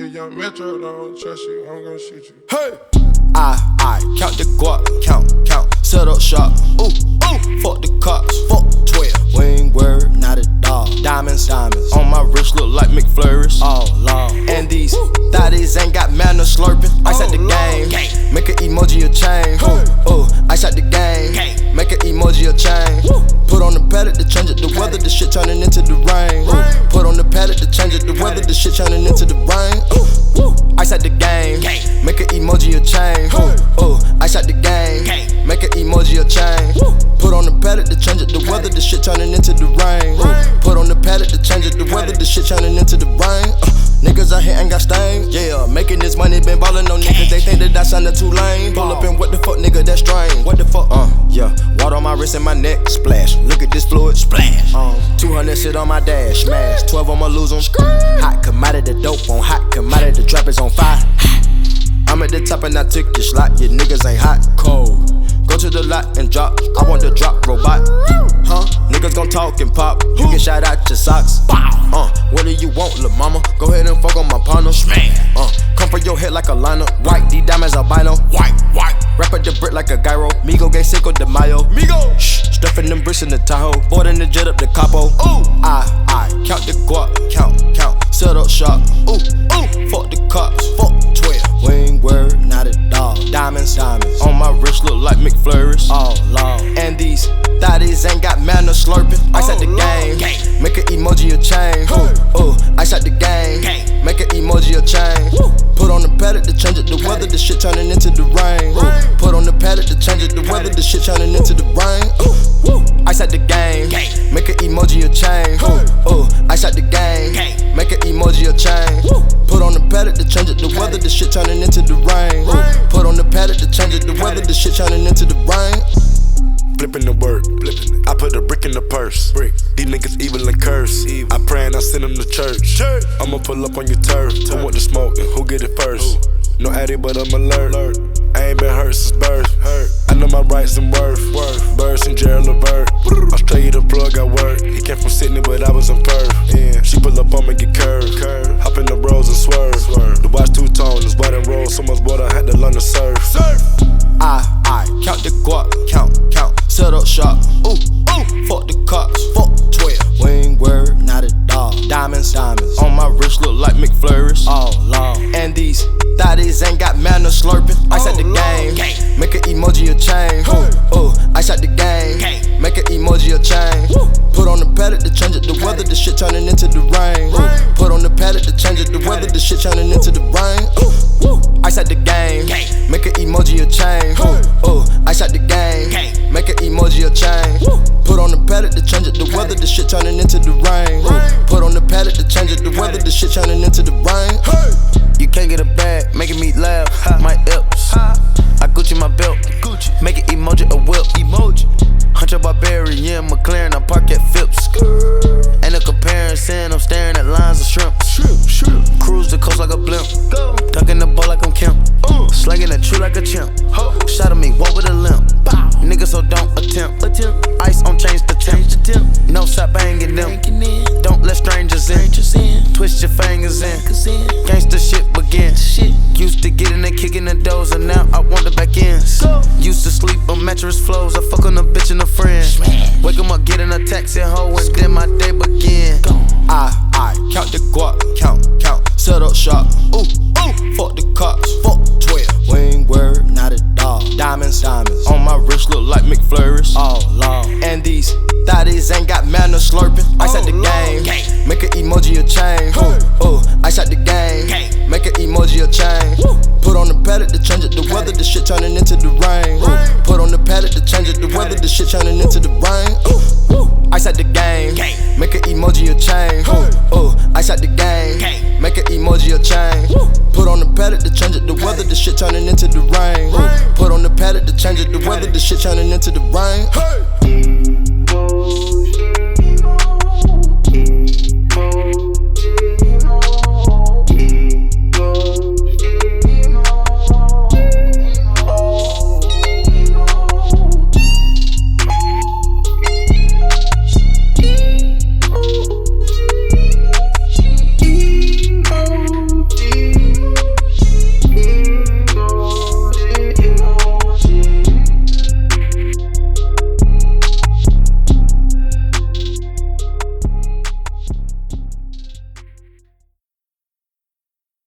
You young Metro, don't trust you, I'm gon' shoot you. Hey! I count the guap, count, set up shop. Ooh, fuck the cops, fuck 12. We ain't worried, not at all. Diamonds, on my wrist look like McFlurries. All long. And these thotties ain't got manners slurping. Ice at the game, make an emoji a chain. Ice at the game, make an emoji a chain. Put on the pallet to change it, the weather, the shit turning into the rain. Put on the pallet to change it, the weather, the shit turning into the rain. Ice at the game, make an emoji a chain. Ice at the game, make an emoji a chain. Put on the pallet to change it, the weather, the shit turning into the rain. Put on the pallet to change it, the weather, the shit turning into the rain. Niggas out here ain't got stains. Yeah, making this money, been ballin' on niggas. They think that I sounded too lame. Pull up and what the fuck, nigga, that's strange. What the fuck? Yeah, water on my wrist and my neck, splash. Look at this fluid, splash. 200 shit on my dash, smash. 12 I'ma lose 'em. Hot commodity, dope on hot commodity, the trap is on fire. I'm at the top and I took your slot. Your niggas ain't hot, cold. Go to the lot and drop. I want the drop robot. Niggas gon' talk and pop. You get shot out your socks. What do you want, lil' mama? Go ahead and fuck on my partner. Come for your head like a liner. White, these diamonds albino. White. Wrap up the brick like a gyro. Migo gay Cinco de Mayo. Stuffing them bricks in the Tahoe. Boarding the jet up the capo. I count the guap, count. Set up shop. Fuck the cops. Fuck 12. We ain't worried, not at all. Diamonds. On my wrist look like McFlurries. All long. And these thotties ain't got manners slurping. Ice at the game, make an emoji a chain. Ice at the game, make an emoji a chain. Put on the pallet to change it, the weather, the shit turning into the rain. Put on the pallet to change it, the weather, the shit turning into the rain. Ice at the game, make an emoji a chain. Ice at the game, make an emoji a chain. Put on the pallet to change it, the weather, the shit turning into the rain. Put on the pallet to change it, the weather, the shit turning into the rain. Flipping the work, I put a brick in the purse. These niggas evil and curse. I pray and I send them to church. I'ma pull up on your turf. Who want the smoke and who get it first? No addy, but I'm alert. I ain't been hurt since birth. I know my rights and worth. Birds and Gerald Levert. Australia the plug I work. He came from Sydney, but I was in Perth. She pull up on me, get curved. Hop in the rolls and swerve. The watch two-tone, it's white and roll. So much water, I had to learn to surf. I count the guap, count. Set up shop. Fuck the cops. Fuck 12. We ain't worried, not at all. Diamonds. On my wrist look like McFlurries. All long. And these thotties ain't got manners slurping. Ice at the game, make an emoji a chain. Ice at the game, make an emoji a chain. Put on the pallet to change it, the weather, the shit turning into the rain. Put on the pallet to change it, the weather, the shit turning into the rain. Ice at the game, make an emoji a chain. Ice at the game, make an emoji a chain. Put on the pallet to change it, the weather, the shit turning into the rain. Put on the pallet to change it, the weather, the shit turning into the rain. You can't get a bag, making me laugh. My Epps, I Gucci my belt. Make an emoji a whip. Hunter Barbarian, McLaren, I park at Phipps. Ain't no comparison, I'm staring at lines of shrimp. Cruise the coast like a blimp. Dunking the ball like I'm Kemp. Slanging the tree like a chimp. Shot at me, walk with a limp. Nigga, so don't attempt. Ice on change the temp. No stop banging them. Don't let strangers in. Twist your fingers in. Gangsta shit begin. Used to getting and kicking the doors, and now I want the back ends. Used to sleep on mattress floors. I fuck on a bitch and a friend. Wake 'em up, get in a taxi, hoe, and then my day begin. I count the guap, count. Set up shop. Fuck the cops. Fuck 12. We ain't worried, not at all. Diamonds. On my wrist look like McFlurries. All long. And these thotties ain't got manners slurping. Ice at the game, make an emoji a chain. Ice at the game, make an emoji a chain. Put on the pallet to change it, the weather, the shit turning into the rain. Put on the pallet to change it, the weather, the shit turning into the rain. Ice at the game, make an emoji a chain. Ice at the game, make an emoji a chain. Put on the pallet to change it, the weather, the shit turning into the rain. Put on the pallet to change it, the weather, the shit turning into the rain.